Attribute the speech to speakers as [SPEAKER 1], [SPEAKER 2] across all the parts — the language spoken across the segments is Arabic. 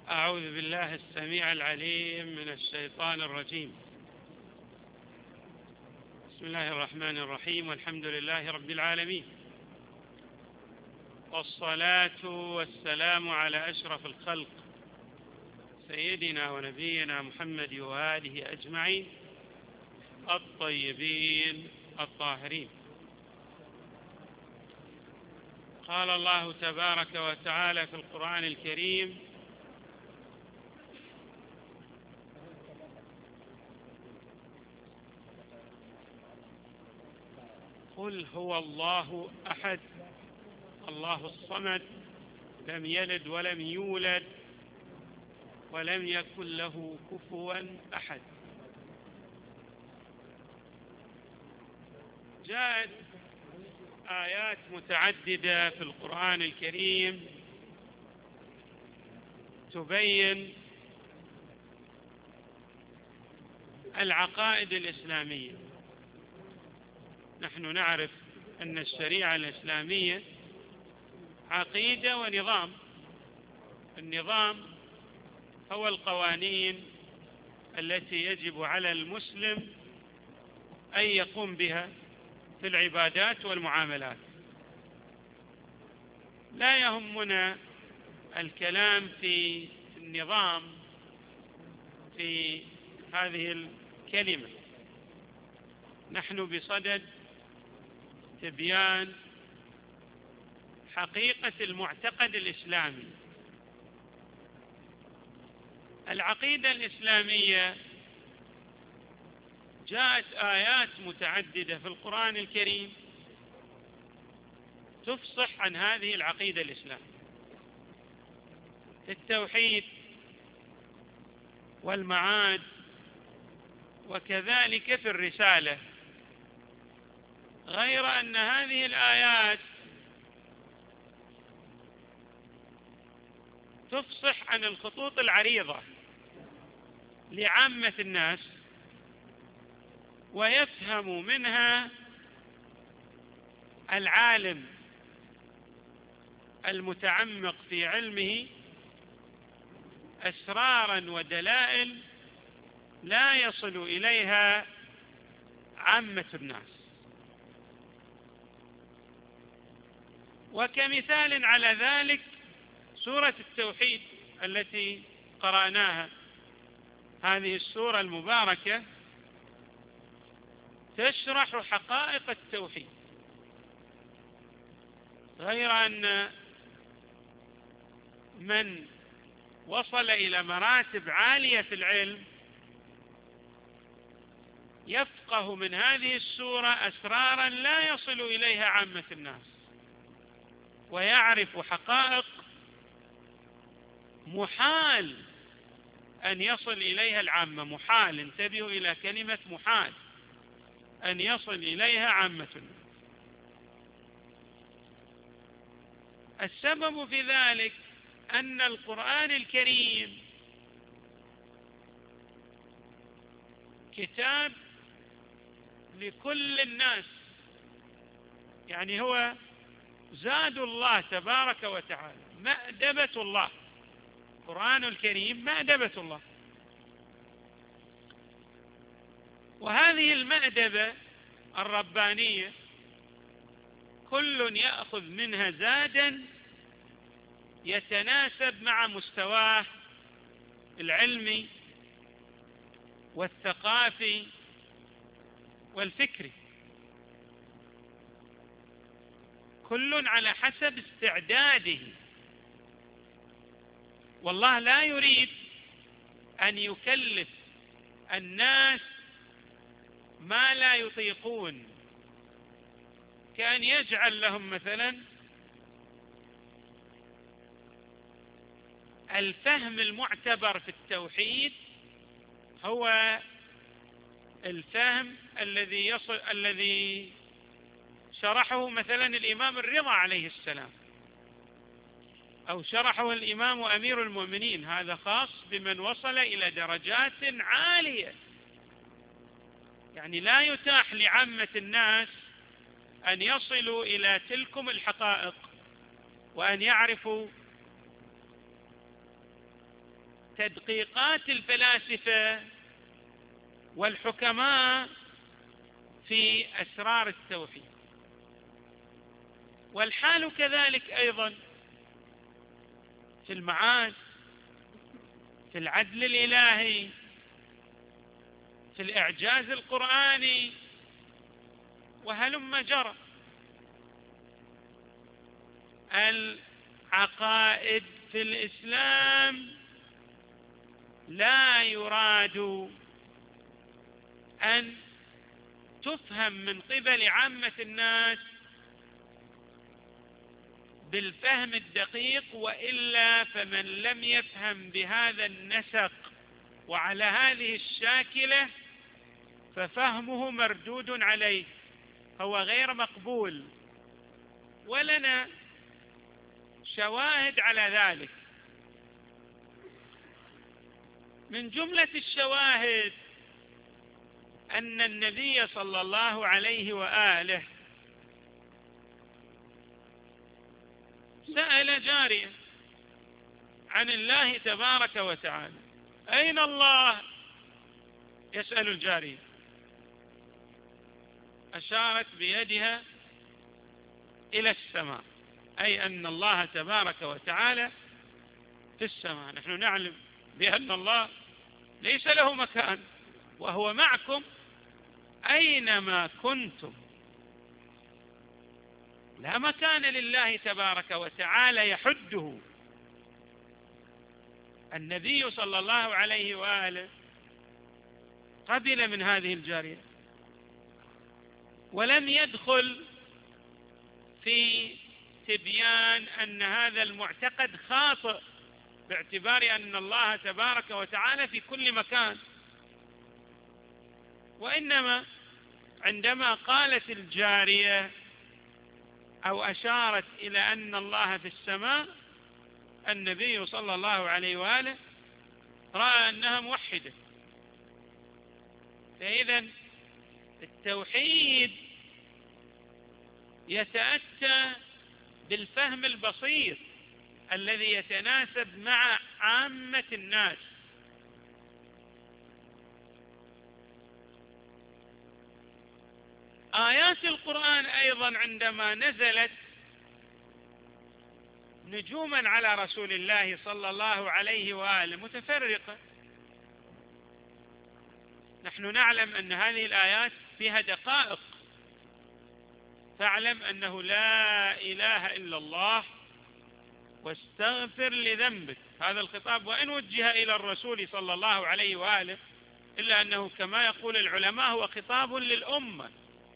[SPEAKER 1] أعوذ بالله السميع العليم من الشيطان الرجيم. بسم الله الرحمن الرحيم، والحمد لله رب العالمين، والصلاة والسلام على أشرف الخلق سيدنا ونبينا محمد وآله أجمعين الطيبين الطاهرين. قال الله تبارك وتعالى في القرآن الكريم: قل هو الله أحد الله الصمد لم يلد ولم يولد ولم يكن له كفوا أحد. جاءت آيات متعددة في القرآن الكريم تبين العقائد الإسلامية. نحن نعرف أن الشريعة الإسلامية عقيدة ونظام. النظام هو القوانين التي يجب على المسلم أن يقوم بها في العبادات والمعاملات. لا يهمنا الكلام في النظام في هذه الكلمة. نحن بصدد تبيان حقيقة المعتقد الإسلامي. العقيدة الإسلامية جاءت آيات متعددة في القرآن الكريم تفصح عن هذه العقيدة الإسلامية، التوحيد والمعاد، وكذلك في الرسالة. غير أن هذه الآيات تفصح عن الخطوط العريضة لعامة الناس، ويفهم منها العالم المتعمق في علمه أسرارا ودلائل لا يصل إليها عامة الناس. وكمثال على ذلك سورة التوحيد التي قرأناها. هذه السورة المباركة تشرح حقائق التوحيد. غير أن من وصل إلى مراتب عالية في العلم يفقه من هذه السورة أسرارا لا يصل إليها عامة الناس، ويعرف حقائق محال أن يصل إليها العامة. محال، انتبهوا إلى كلمة محال، أن يصل إليها عامة الناس. السبب في ذلك أن القرآن الكريم كتاب لكل الناس، يعني هو زاد الله تبارك وتعالى، مأدبة الله. القرآن الكريم مأدبة الله، وهذه المأدبة الربانية كل يأخذ منها زادا يتناسب مع مستواه العلمي والثقافي والفكري، كل على حسب استعداده. والله لا يريد أن يكلف الناس ما لا يطيقون، كأن يجعل لهم مثلا الفهم المعتبر في التوحيد هو الفهم الذي شرحه مثلا الإمام الرضا عليه السلام، أو شرحه الإمام أمير المؤمنين. هذا خاص بمن وصل إلى درجات عالية، يعني لا يتاح لعامة الناس أن يصلوا إلى تلكم الحقائق وأن يعرفوا تدقيقات الفلاسفة والحكماء في أسرار التوحيد. والحال كذلك أيضا في المعاد، في العدل الإلهي، في الإعجاز القرآني، وهلم جرى. العقائد في الإسلام لا يراد أن تفهم من قبل عامة الناس بالفهم الدقيق، وإلا فمن لم يفهم بهذا النسق وعلى هذه الشاكلة ففهمه مردود عليه، هو غير مقبول. ولنا شواهد على ذلك. من جملة الشواهد أن النبي صلى الله عليه وآله سأل جارية عن الله تبارك وتعالى: أين الله؟ يسأل الجارية، أشارت بيدها إلى السماء، أي أن الله تبارك وتعالى في السماء. نحن نعلم بأن الله ليس له مكان، وهو معكم أينما كنتم. لا مكان لله تبارك وتعالى يحده. النبي صلى الله عليه وآله قبل من هذه الجارية، ولم يدخل في تبيان أن هذا المعتقد خاطئ، باعتبار أن الله تبارك وتعالى في كل مكان. وإنما عندما قالت الجارية أو أشارت إلى أن الله في السماء، النبي صلى الله عليه وآله رأى أنها موحدة. فإذا التوحيد يتأتى بالفهم البسيط الذي يتناسب مع عامة الناس. آيات القرآن أيضا عندما نزلت نجوما على رسول الله صلى الله عليه وآله متفرقة. نحن نعلم أن هذه الآيات فيها دقائق. فاعلم أنه لا إله إلا الله واستغفر لذنبك. هذا الخطاب وإن وجه إلى الرسول صلى الله عليه وآله، إلا أنه كما يقول العلماء هو خطاب للأمة،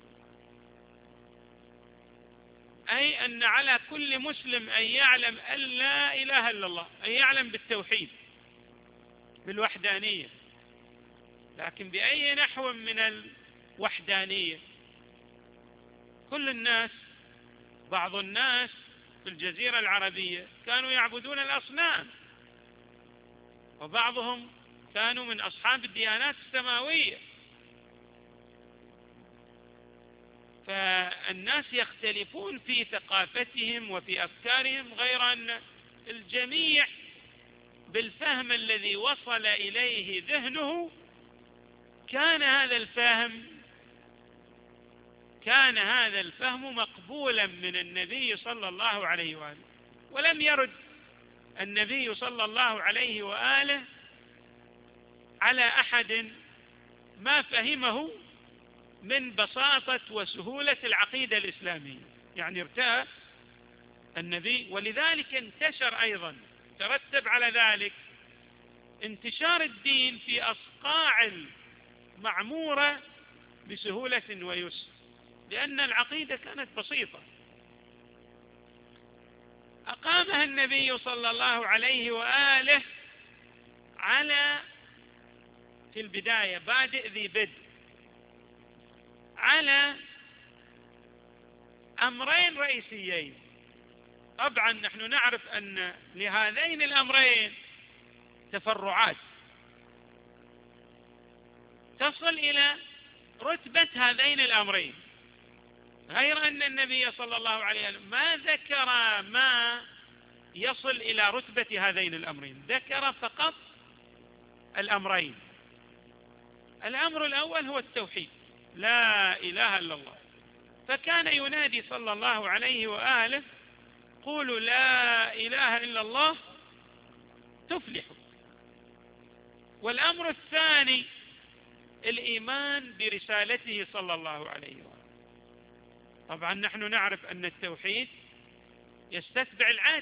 [SPEAKER 1] أي أن على كل مسلم أن يعلم أن لا إله إلا الله، أن يعلم بالتوحيد بالوحدانية. لكن بأي نحو من الوحدانية؟ كل الناس، بعض الناس في الجزيرة العربية كانوا يعبدون الأصنام، وبعضهم كانوا من أصحاب الديانات السماوية. فالناس يختلفون في ثقافتهم وفي أفكارهم، غير أن الجميع بالفهم الذي وصل إليه ذهنه كان هذا الفهم مقبولا من النبي صلى الله عليه وآله. ولم يرد النبي صلى الله عليه وآله على أحد ما فهمه من بساطة وسهولة العقيدة الإسلامية، يعني ارتأى النبي. ولذلك انتشر أيضا، ترتب على ذلك انتشار الدين في أصقاع المعمورة بسهولة ويسر، لأن العقيدة كانت بسيطة. أقامها النبي صلى الله عليه وآله في البداية بادئ ذي بدء على أمرين رئيسيين. طبعا نحن نعرف أن لهذين الأمرين تفرعات تصل إلى رتبة هذين الأمرين، غير أن النبي صلى الله عليه وسلم ما ذكر ما يصل إلى رتبة هذين الأمرين، ذكر فقط الأمرين. الأمر الأول هو التوحيد، لا إله إلا الله، فكان ينادي صلى الله عليه وآله: قولوا لا إله إلا الله تفلحوا. والأمر الثاني الإيمان برسالته صلى الله عليه وآله. طبعا نحن نعرف أن التوحيد يستتبع العدل،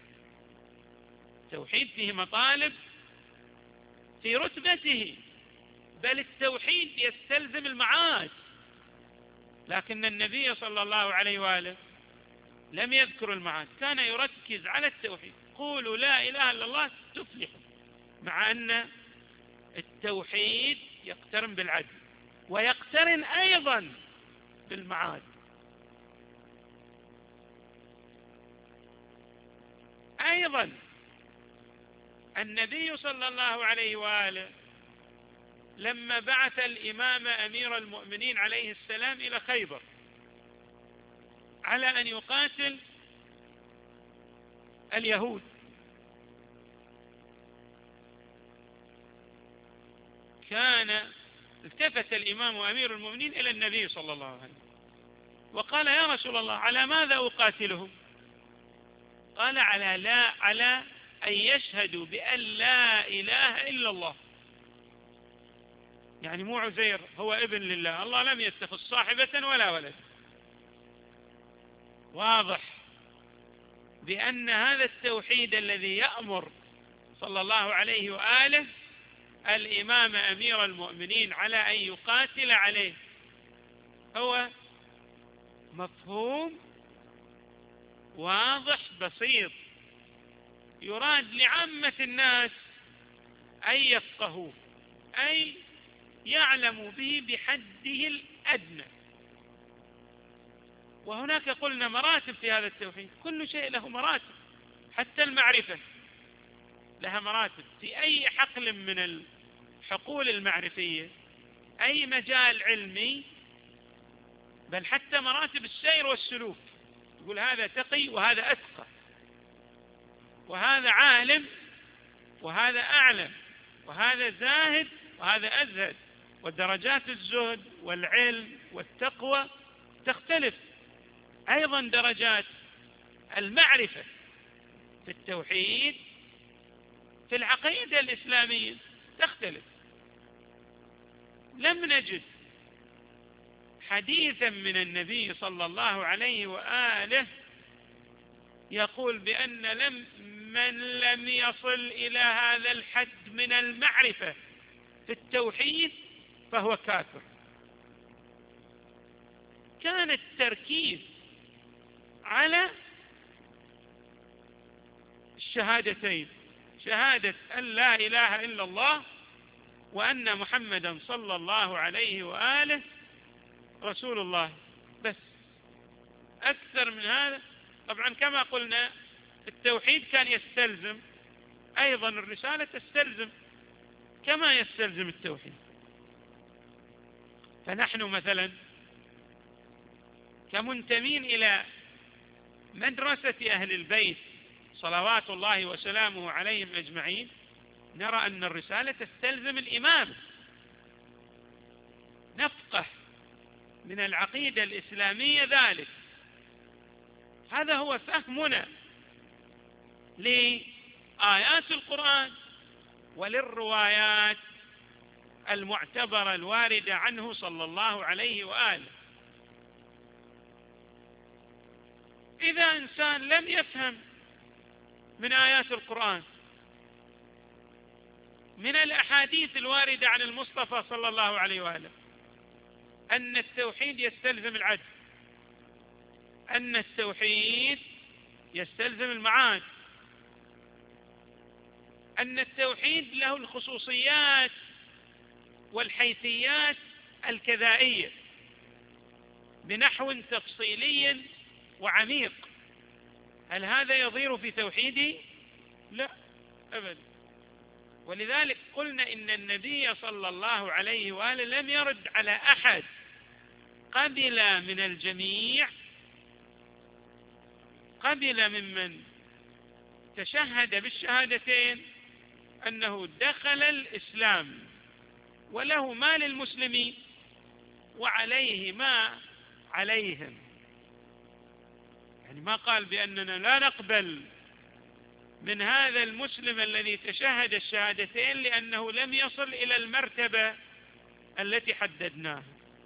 [SPEAKER 1] التوحيد فيه مطالب في رتبته، بل التوحيد يستلزم المعاد، لكن النبي صلى الله عليه وآله لم يذكر المعاد، كان يركز على التوحيد: قولوا لا إله إلا الله تفلحوا، مع أن التوحيد يقترن بالعدل ويقترن أيضا بالمعاد. أيضا النبي صلى الله عليه وآله لما بعث الإمام أمير المؤمنين عليه السلام إلى خيبر على أن يقاتل اليهود، التفت الإمام أمير المؤمنين إلى النبي صلى الله عليه وسلم وقال: يا رسول الله، على ماذا أقاتلهم؟ قال: على أن يشهدوا بأن لا إله إلا الله. يعني مو عزير هو ابن لله، الله لم يتخذ صاحبة ولا ولد. واضح بأن هذا التوحيد الذي يأمر صلى الله عليه وآله الإمام أمير المؤمنين على أن يقاتل عليه هو مفهوم واضح بسيط، يراد لعامة الناس أن يفقهوه، أي يعلموا به بحده الأدنى. وهناك قلنا مراتب في هذا التوحيد، كل شيء له مراتب، حتى المعرفة لها مراتب في أي حقل من الحقول المعرفية، أي مجال علمي، بل حتى مراتب السير والسلوك. يقول هذا تقي وهذا أتقى، وهذا عالم وهذا أعلم، وهذا زاهد وهذا أزهد. ودرجات الزهد والعلم والتقوى تختلف. أيضا درجات المعرفة في التوحيد في العقيدة الإسلامية تختلف. لم نجد حديثا من النبي صلى الله عليه وآله يقول بأن من لم يصل إلى هذا الحد من المعرفة في التوحيد فهو كافر. كان التركيز على الشهادتين، شهادة أن لا إله إلا الله وأن محمدا صلى الله عليه وآله رسول الله، بس. أكثر من هذا طبعا كما قلنا التوحيد كان يستلزم أيضا الرسالة، تستلزم كما يستلزم التوحيد. فنحن مثلا كمنتمين إلى مدرسة أهل البيت صلوات الله وسلامه عليهم أجمعين نرى أن الرسالة تستلزم الإمامة، نفقه من العقيدة الإسلامية ذلك. هذا هو فهمنا لآيات القرآن وللروايات المعتبرة الواردة عنه صلى الله عليه وآله. إذا إنسان لم يفهم من آيات القرآن، من الأحاديث الواردة عن المصطفى صلى الله عليه وآله، أن التوحيد يستلزم العدل، أن التوحيد يستلزم المعاد، أن التوحيد له الخصوصيات والحيثيات الكذائية بنحو تفصيلي وعميق، هل هذا يضير في توحيدي؟ لا أبدا. ولذلك قلنا إن النبي صلى الله عليه وآله لم يرد على أحد، قبل من الجميع، قبل ممن تشهد بالشهادتين أنه دخل الإسلام وله ما للمسلمين وعليه ما عليهم، يعني ما قال بأننا لا نقبل من هذا المسلم الذي تشهد الشهادتين لأنه لم يصل إلى المرتبة التي حددناها.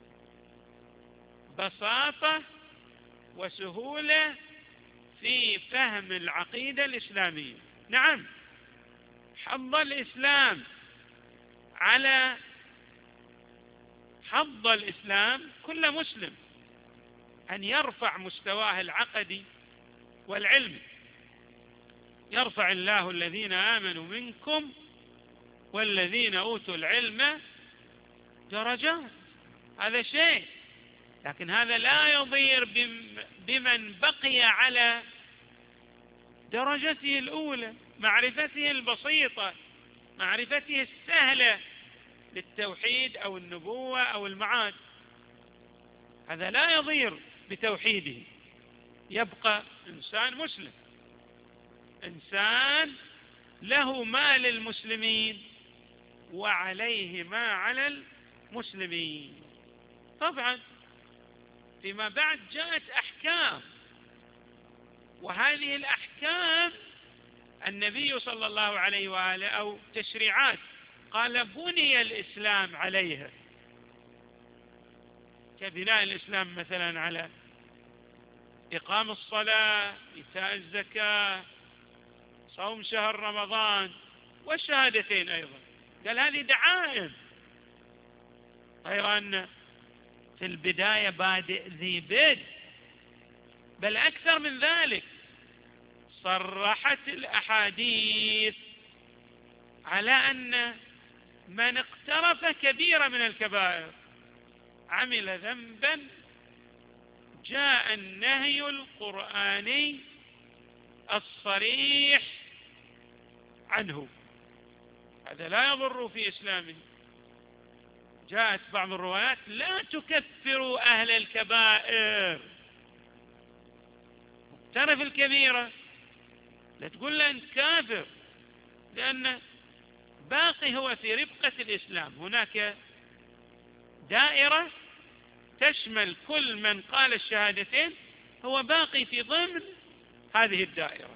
[SPEAKER 1] بساطة وسهولة في فهم العقيدة الإسلامية. نعم، حض الإسلام على حض الإسلام كل مسلم أن يرفع مستواه العقدي والعلمي. يرفع الله الذين آمنوا منكم والذين أوتوا العلم درجات، هذا شيء، لكن هذا لا يضير بمن بقي على درجته الأولى، معرفته البسيطة، معرفته السهلة للتوحيد أو النبوة أو المعاد. هذا لا يضير بتوحيده، يبقى إنسان مسلم، إنسان له ما للمسلمين وعليه ما على المسلمين. طبعا فيما بعد جاءت أحكام، وهذه الأحكام النبي صلى الله عليه وآله أو تشريعات قال بني الإسلام عليها، كبناء الإسلام مثلا على إقام الصلاة، إيتاء الزكاة، صوم شهر رمضان، والشهادتين أيضا. قال هذه دعائم، غير أن في البداية بادئ ذي بدء، بل أكثر من ذلك، صرحت الأحاديث على أن من اقترف كبيرة من الكبائر عمل ذنبا جاء النهي القرآني الصريح عنه، هذا لا يضر في إسلامه. جاءت بعض الروايات لا تكفروا أهل الكبائر، مقترف الكبيرة لا تقول له أنت كافر، لأن باقي هو في ربقة الإسلام. هناك دائرة تشمل كل من قال الشهادتين، هو باقي في ضمن هذه الدائرة.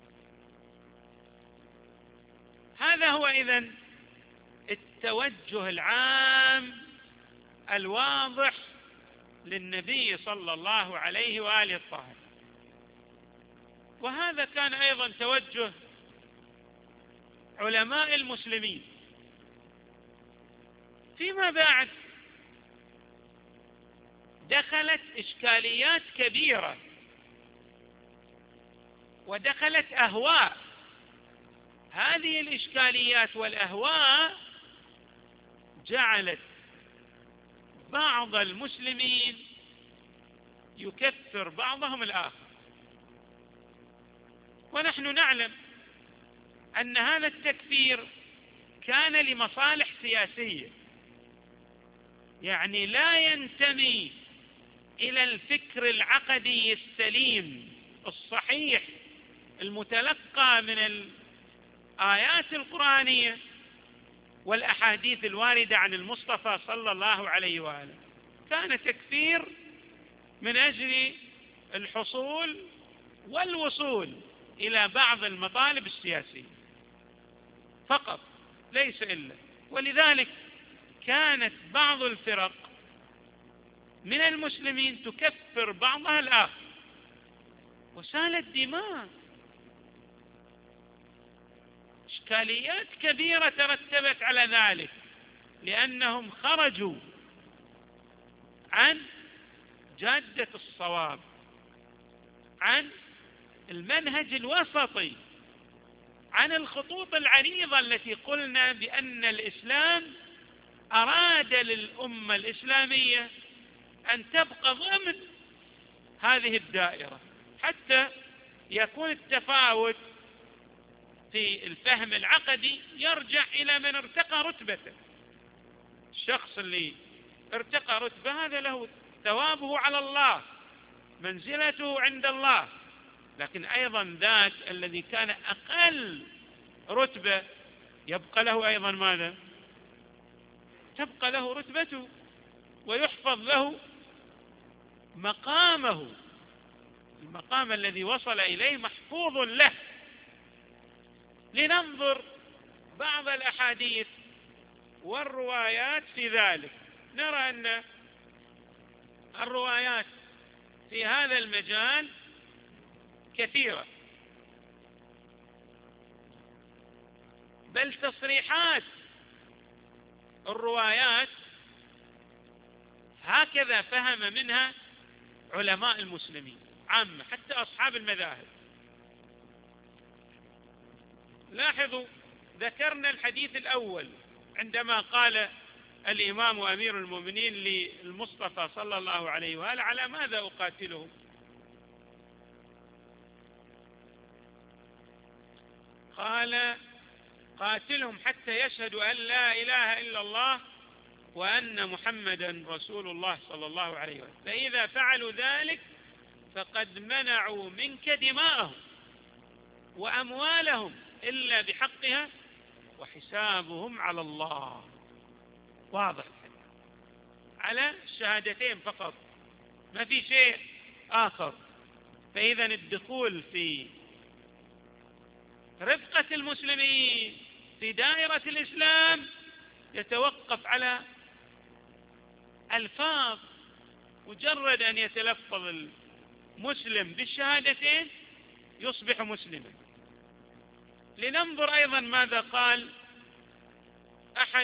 [SPEAKER 1] هذا هو إذن التوجه العام الواضح للنبي صلى الله عليه وآله الطاهر، وهذا كان أيضا توجه علماء المسلمين. فيما بعد دخلت إشكاليات كبيرة، ودخلت أهواء. هذه الإشكاليات والأهواء جعلت بعض المسلمين يكفر بعضهم الآخر، ونحن نعلم أن هذا التكفير كان لمصالح سياسية، يعني لا ينتمي إلى الفكر العقدي السليم الصحيح المتلقى من الآيات القرآنية والأحاديث الواردة عن المصطفى صلى الله عليه وآله. كان تكفير من أجل الحصول والوصول إلى بعض المطالب السياسية فقط، ليس إلا. ولذلك كانت بعض الفرق من المسلمين تكفر بعضها الآخر، وسالت دماء. إشكاليات كبيرة ترتبت على ذلك، لأنهم خرجوا عن جادة الصواب، عن المنهج الوسطي، عن الخطوط العريضة التي قلنا بأن الإسلام أراد للأمة الإسلامية أن تبقى ضمن هذه الدائرة، حتى يكون التفاوت في الفهم العقدي يرجع إلى من ارتقى رتبته. الشخص اللي ارتقى رتبة هذا له ثوابه على الله، منزلته عند الله، لكن أيضا ذاك الذي كان أقل رتبة يبقى له أيضا ماذا؟ تبقى له رتبته ويحفظ له مقامه، المقام الذي وصل إليه محفوظ له. لننظر بعض الأحاديث والروايات في ذلك، نرى أن الروايات في هذا المجال كثيرة، بل تصريحات الروايات هكذا فهم منها علماء المسلمين عامة، حتى أصحاب المذاهب. لاحظوا، ذكرنا الحديث الأول عندما قال الإمام أمير المؤمنين للمصطفى صلى الله عليه وآله: على ماذا أقاتلهم؟ قال: قاتلهم حتى يشهدوا أن لا إله إلا الله وأن محمدا رسول الله صلى الله عليه وسلم، فإذا فعلوا ذلك فقد منعوا منك دماءهم وأموالهم إلا بحقها وحسابهم على الله. واضح، على الشهادتين فقط، ما في شيء آخر. فإذا الدخول في رفقة المسلمين في دائرة الإسلام يتوقف على ألفاظ. مجرد أن يتلفظ المسلم بالشهادتين يصبح مسلما. لننظر أيضا ماذا قال أحد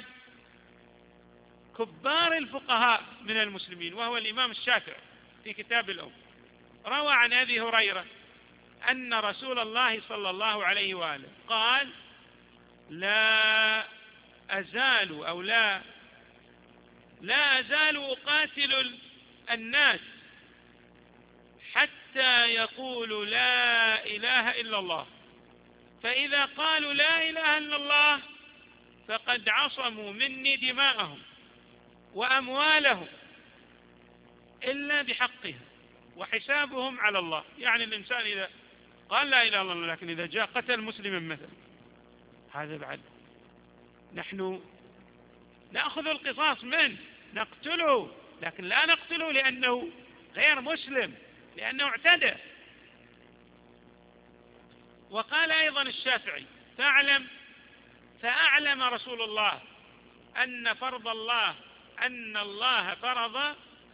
[SPEAKER 1] كبار الفقهاء من المسلمين، وهو الإمام الشافعي، في كتاب الأم. روى عن أبي هريرة أن رسول الله صلى الله عليه وآله قال: لا أزال أقاتل الناس حتى يقولوا لا إله إلا الله، فإذا قالوا لا إله إلا الله فقد عصموا مني دماءهم وأموالهم إلا بحقها وحسابهم على الله. يعني الإنسان إذا قال لا إله إلا الله لكن إذا جاء قتل مسلما مثلا، هذا بعد نحن نأخذ القصاص منه، نقتله، لكن لا نقتله لأنه غير مسلم، لأنه اعتدى. وقال أيضا الشافعي: فأعلم رسول الله أن فرض الله أن الله فرض،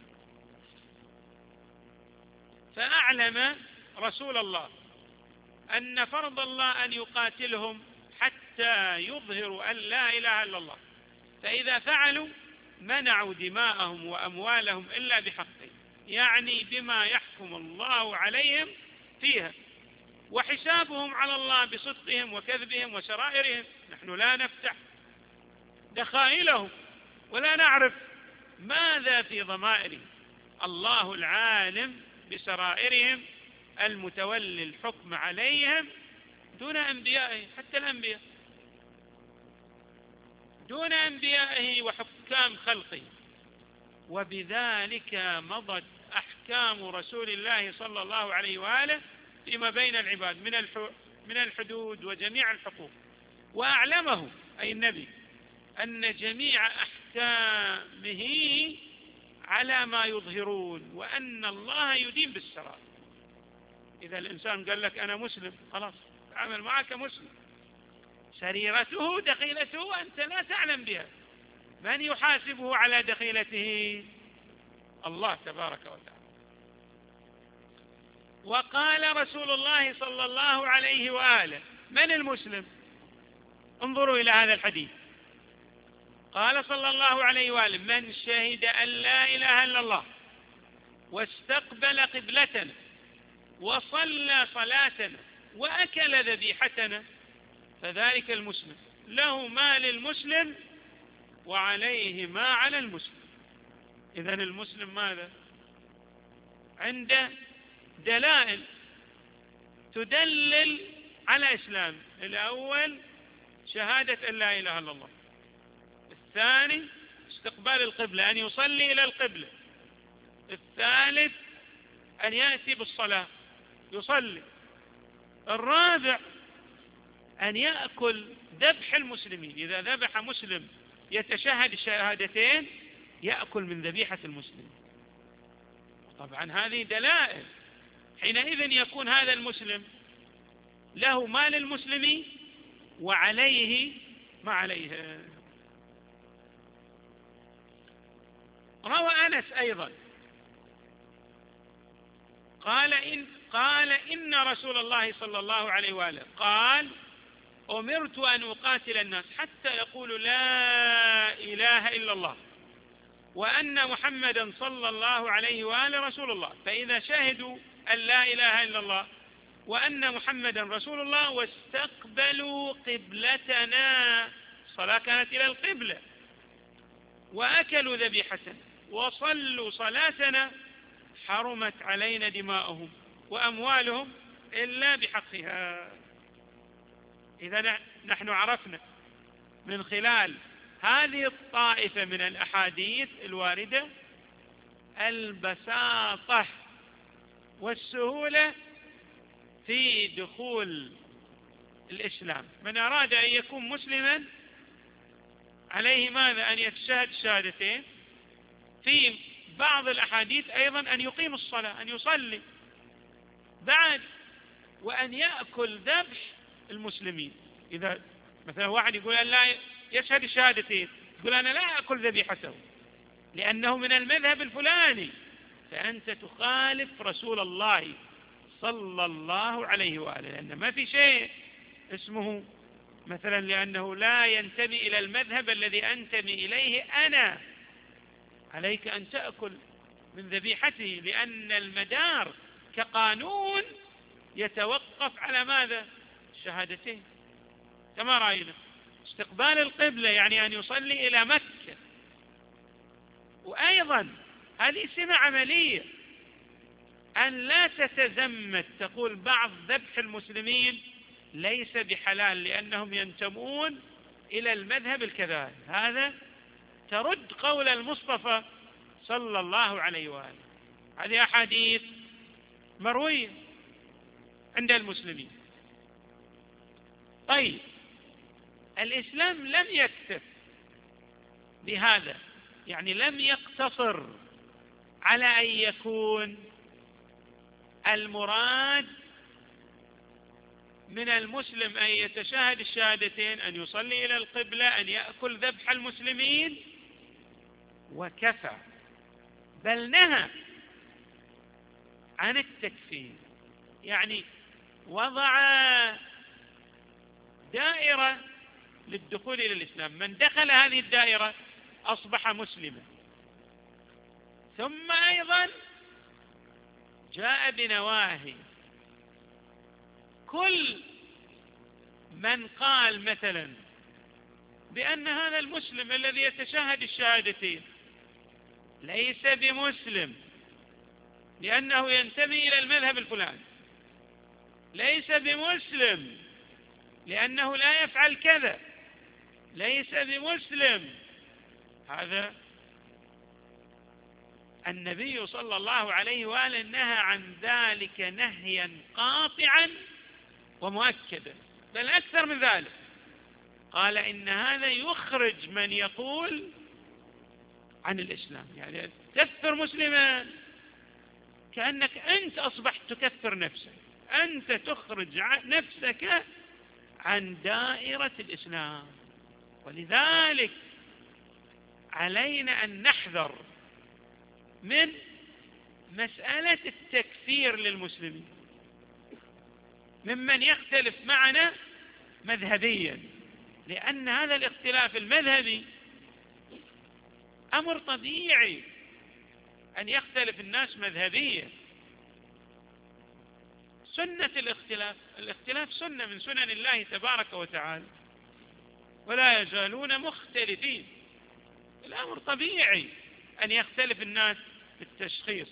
[SPEAKER 1] فأعلم رسول الله أن فرض الله أن يقاتلهم حتى يظهروا أن لا إله إلا الله، فإذا فعلوا منعوا دماءهم وأموالهم إلا بحقه، يعني بما يحكم الله عليهم فيها، وحسابهم على الله بصدقهم وكذبهم وسرائرهم. نحن لا نفتح دخائلهم ولا نعرف ماذا في ضمائرهم، الله العالم بسرائرهم المتولي الحكم عليهم دون أنبيائه، حتى الأنبياء دون أنبيائه وحكام خلقه. وبذلك مضت أحكام رسول الله صلى الله عليه وآله فيما بين العباد من الحدود وجميع الحقوق. وأعلمه أي النبي أن جميع أحكامه على ما يظهرون، وأن الله يدين بالسرائر. إذا الإنسان قال لك أنا مسلم، خلاص تعامل معك مسلم، سريرته دخيلته أنت لا تعلم بها، من يحاسبه على دخيلته؟ الله تبارك وتعالى. وقال رسول الله صلى الله عليه وآله: من المسلم؟ انظروا إلى هذا الحديث. قال صلى الله عليه وآله: من شهد أن لا إله إلا الله واستقبل قبلتنا وصلى صلاتنا وأكل ذبيحتنا فذلك المسلم، له ما للمسلم وعليه ما على المسلم. إذن المسلم ماذا؟ عنده دلائل تدلل على إسلام. الأول شهادة أن لا إله إلا الله، الثاني استقبال القبلة، أن يصلي إلى القبلة، الثالث أن يأتي بالصلاة يصلي، الرابع أن يأكل ذبح المسلمين. إذا ذبح مسلم يتشهد الشهادتين يأكل من ذبيحة المسلم. طبعا هذه دلائل. حينئذ يكون هذا المسلم له مال المسلم وعليه ما عليه. روى أنس أيضا قال إن رسول الله صلى الله عليه وآله قال أمرت أن أقاتل الناس حتى يقولوا لا إله إلا الله وأن محمدا صلى الله عليه وآله رسول الله، فإذا شهدوا أن لا إله إلا الله وأن محمدا رسول الله واستقبلوا قبلتنا، الصلاة كانت إلى القبلة، وأكلوا ذبيحة وصلوا صلاتنا حرمت علينا دماؤهم وأموالهم إلا بحقها. إذا نحن عرفنا من خلال هذه الطائفة من الأحاديث الواردة البساطة والسهولة في دخول الإسلام. من أراد أن يكون مسلما عليه ماذا؟ أن يتشهد الشهادتين. في بعض الأحاديث أيضا أن يقيم الصلاة، أن يصلي بعد، وأن يأكل ذبح المسلمين. إذا مثلا واحد يقول أن لا يشهد الشهادتين، يقول أنا لا أكل ذبيحته لأنه من المذهب الفلاني، فأنت تخالف رسول الله صلى الله عليه وآله، لأن ما في شيء اسمه مثلا لأنه لا ينتمي إلى المذهب الذي أنتمي إليه أنا، عليك أن تأكل من ذبيحته، لأن المدار كقانون يتوقف على ماذا؟ الشهادتين. كما رأينا استقبال القبلة يعني أن يصلي إلى مكة، وأيضا هذه سمة عملية، أن لا تتزمت تقول بعض ذبح المسلمين ليس بحلال لأنهم ينتمون إلى المذهب الكذلك، هذا ترد قول المصطفى صلى الله عليه وآله. هذه أحاديث مروية عند المسلمين. طيب، الإسلام لم يكتف بهذا، يعني لم يقتصر على أن يكون المراد من المسلم أن يتشهد الشهادتين، أن يصلي إلى القبلة، أن يأكل ذبح المسلمين وكفى، بل نهى عن التكفير، يعني وضع دائرة للدخول إلى الإسلام، من دخل هذه الدائرة أصبح مسلما. ثم أيضا جاء بنواهي، كل من قال مثلا بأن هذا المسلم الذي يتشهد الشهادتين ليس بمسلم لأنه ينتمي إلى المذهب الفلاني، ليس بمسلم لأنه لا يفعل كذا، ليس بمسلم، هذا النبي صلى الله عليه وآله نهى عن ذلك نهيا قاطعا ومؤكدا، بل أكثر من ذلك، قال إن هذا يخرج من يقول عن الإسلام، يعني تكفر مسلما كأنك أنت أصبحت تكفر نفسك، أنت تخرج نفسك عن دائرة الإسلام. ولذلك علينا أن نحذر من مسألة التكفير للمسلمين ممن يختلف معنا مذهبيا، لأن هذا الاختلاف المذهبي أمر طبيعي أن يختلف الناس مذهبيا. سنة الاختلاف سنة من سنن الله تبارك وتعالى، ولا يزالون مختلفين، الأمر طبيعي أن يختلف الناس في التشخيص،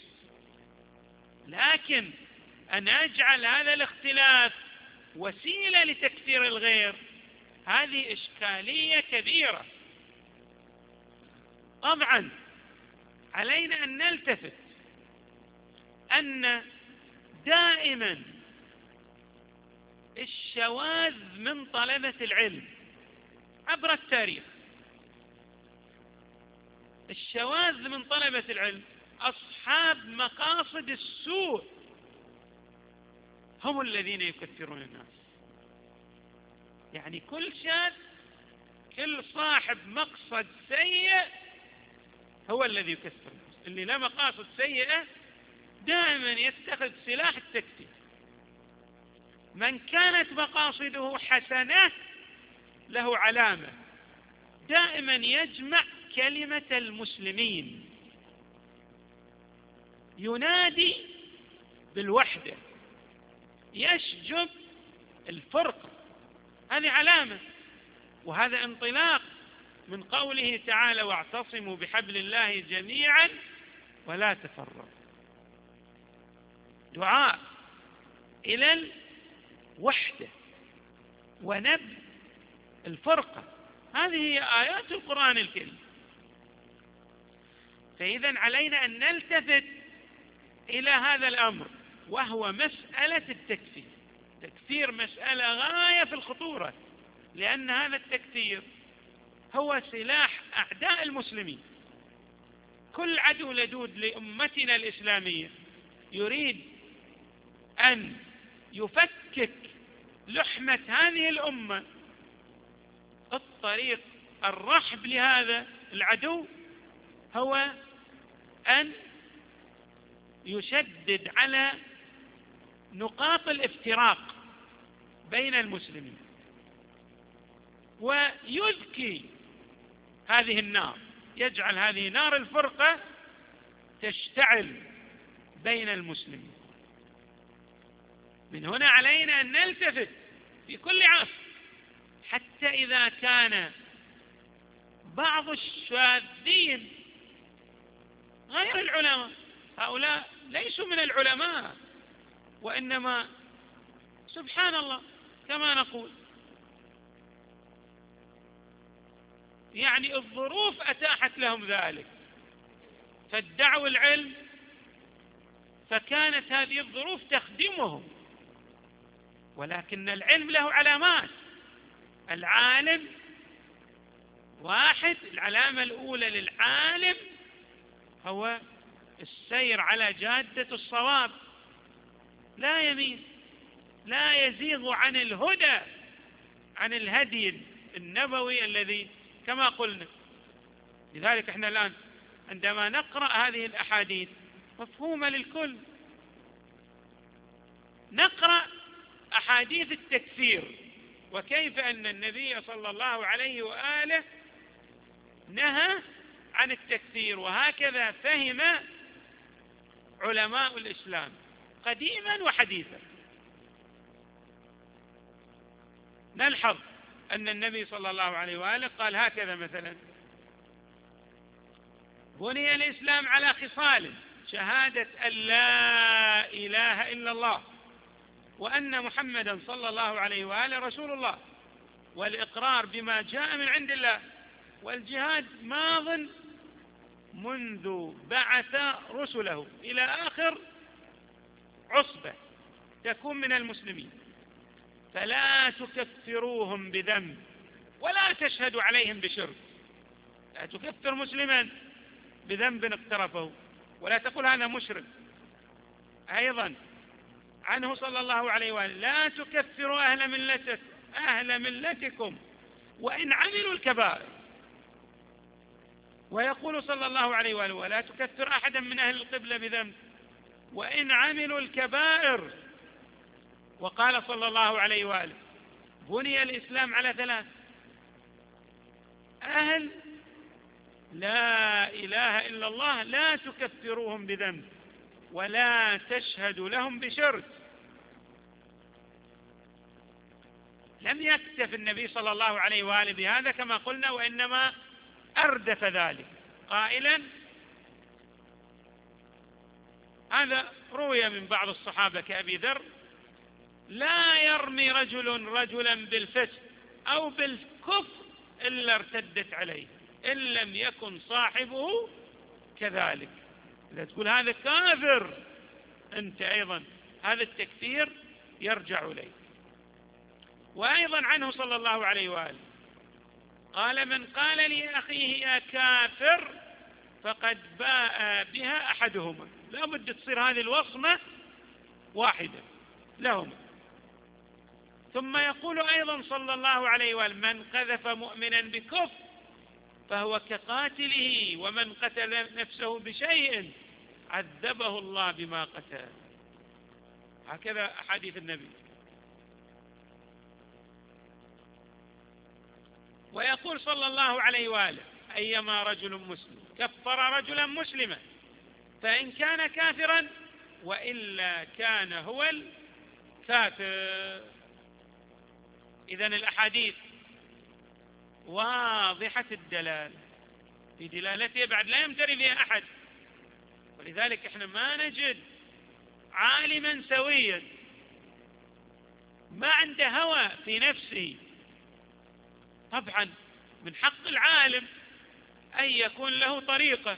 [SPEAKER 1] لكن أن أجعل هذا الاختلاف وسيلة لتكفير الغير هذه إشكالية كبيرة. طبعا علينا أن نلتفت أن دائما الشواذ من طلبة العلم عبر التاريخ. الشواذ من طلبة العلم أصحاب مقاصد السوء هم الذين يكثرون الناس. يعني كل شاذ، كل صاحب مقصد سيء هو الذي يكثر الناس. اللي له مقاصد سيئة دائما يتخذ سلاح التكفير. من كانت مقاصده حسنة له علامة، دائما يجمع كلمة المسلمين، ينادي بالوحدة، يشجب الفرقة. هذه علامة، وهذا انطلاق من قوله تعالى: واعتصموا بحبل الله جميعا ولا تفرقوا. دعاء إلى الوحدة ونبذ الفرقة. هذه هي آيات القرآن الكريم. فإذا علينا أن نلتفت إلى هذا الأمر، وهو مسألة التكفير. تكفير مسألة غاية في الخطورة، لأن هذا التكفير هو سلاح أعداء المسلمين. كل عدو لدود لأمتنا الإسلامية يريد أن يفكك لحمة هذه الأمة. الطريق الرحب لهذا العدو هو أن يشدد على نقاط الافتراق بين المسلمين، ويذكي هذه النار، يجعل هذه نار الفرقة تشتعل بين المسلمين. من هنا علينا أن نلتفت في كل عصر، حتى إذا كان بعض الشاذين غير العلماء، هؤلاء ليسوا من العلماء، وإنما سبحان الله كما نقول يعني الظروف أتاحت لهم ذلك، فادعوا العلم، فكانت هذه الظروف تخدمهم. ولكن العلم له علامات. العالم واحد، العلامة الأولى للعالم هو السير على جادة الصواب، لا يميل، لا يزيغ عن الهدى، عن الهدي النبوي الذي كما قلنا. لذلك احنا الآن عندما نقرأ هذه الأحاديث مفهومة للكل، نقرأ أحاديث التكفير وكيف أن النبي صلى الله عليه وآله نهى عن التكفير، وهكذا فهم علماء الإسلام قديما وحديثا. نلحظ أن النبي صلى الله عليه وآله قال هكذا مثلا: بني الإسلام على خصال: شهادة أن لا إله إلا الله وأن محمدا صلى الله عليه وآله رسول الله، والإقرار بما جاء من عند الله، والجهاد ماض منذ بعث رسله إلى آخر عصبة تكون من المسلمين، فلا تكفروهم بذنب ولا تشهدوا عليهم بشرك. لا تكفر مسلما بذنب اقترفه ولا تقول هذا مشرك. أيضا عنه صلى الله عليه وآله: لا تكفروا أهل ملتكم وإن عملوا الكبائر. ويقول صلى الله عليه وآله: ولا تكفر أحدا من أهل القبلة بذنب وإن عملوا الكبائر. وقال صلى الله عليه وآله: بني الإسلام على 3: أهل لا إله إلا الله لا تكفروهم بذنب ولا تشهدوا لهم بشرك. لم يكتف النبي صلى الله عليه وآله بهذا كما قلنا، وإنما أردف ذلك قائلا، هذا روي من بعض الصحابة كأبي ذر: لا يرمي رجل رجلا بالفسق أو بالكفر إلا ارتدت عليه إن لم يكن صاحبه كذلك. إذا تقول هذا كافر أنت أيضا هذا التكفير يرجع إليه. وأيضا عنه صلى الله عليه وآله قال: من قال لأخيه يا كافر فقد باء بها أحدهما. لا بد تصير هذه الوصمة واحدة لهما. ثم يقول أيضا صلى الله عليه وآله: من قذف مؤمنا بكفر فهو كقاتله، ومن قتل نفسه بشيء عذبه الله بما قتل. هكذا أحاديث النبي. ويقول صلى الله عليه وآله: أيما رجل مسلم كفر رجلا مسلما فإن كان كافرا وإلا كان هو الكافر. إذن الأحاديث واضحة الدلالة، في دلالتها بعد لا يمتري بها أحد. ولذلك احنا ما نجد عالما سويا ما عنده هوى في نفسه. طبعا من حق العالم أن يكون له طريقة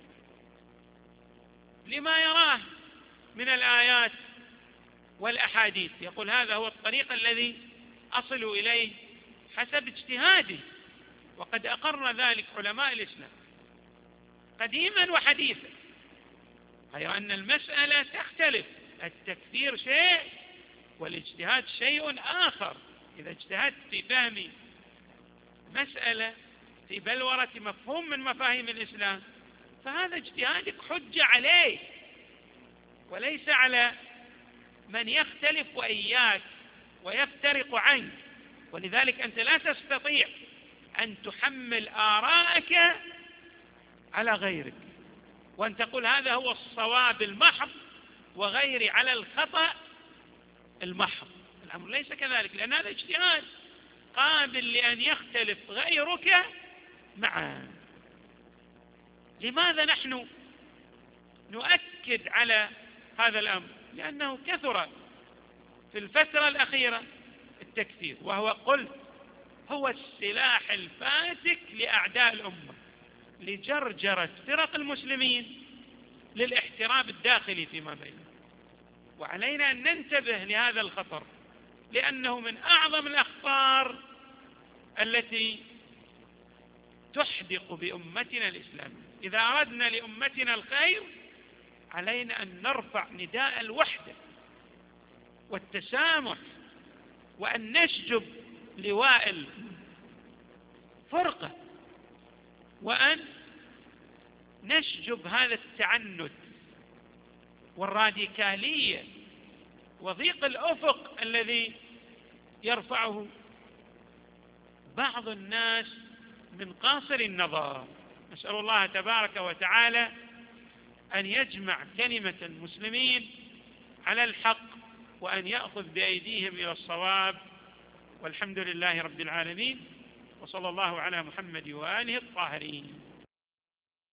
[SPEAKER 1] لما يراه من الآيات والأحاديث، يقول هذا هو الطريق الذي أصل إليه حسب اجتهاده. وقد أقر ذلك علماء الإسلام قديما وحديثا، غير أن المسألة تختلف. التكفير شيء والاجتهاد شيء آخر. إذا اجتهدت في فهم مسألة في بلورة مفهوم من مفاهيم الإسلام فهذا اجتهادك حجة عليه وليس على من يختلف وإياك ويفترق عنك. ولذلك أنت لا تستطيع أن تحمل آراءك على غيرك وأن تقول هذا هو الصواب المحض وغيري على الخطأ المحض. الأمر ليس كذلك، لأن هذا اجتهاد قابل لأن يختلف غيرك معه. لماذا نحن نؤكد على هذا الأمر؟ لأنه كثر في الفترة الأخيرة التكفير، وهو قلت هو السلاح الفاتك لأعداء الأمة لجرجرة فرق المسلمين للاحتراب الداخلي فيما بينهم. وعلينا أن ننتبه لهذا الخطر، لأنه من أعظم الأخطار التي تحدق بأمتنا الإسلامية. إذا أردنا لأمتنا الخير علينا أن نرفع نداء الوحدة والتسامح، وأن نشجب لواء الفرقة، وأن نشجب هذا التعنت والراديكالية وضيق الأفق الذي يرفعه بعض الناس من قاصر النظر. نسأل الله تبارك وتعالى أن يجمع كلمة المسلمين على الحق وأن يأخذ بأيديهم إلى الصواب. والحمد لله رب العالمين، وصلى الله على محمد وآله الطاهرين.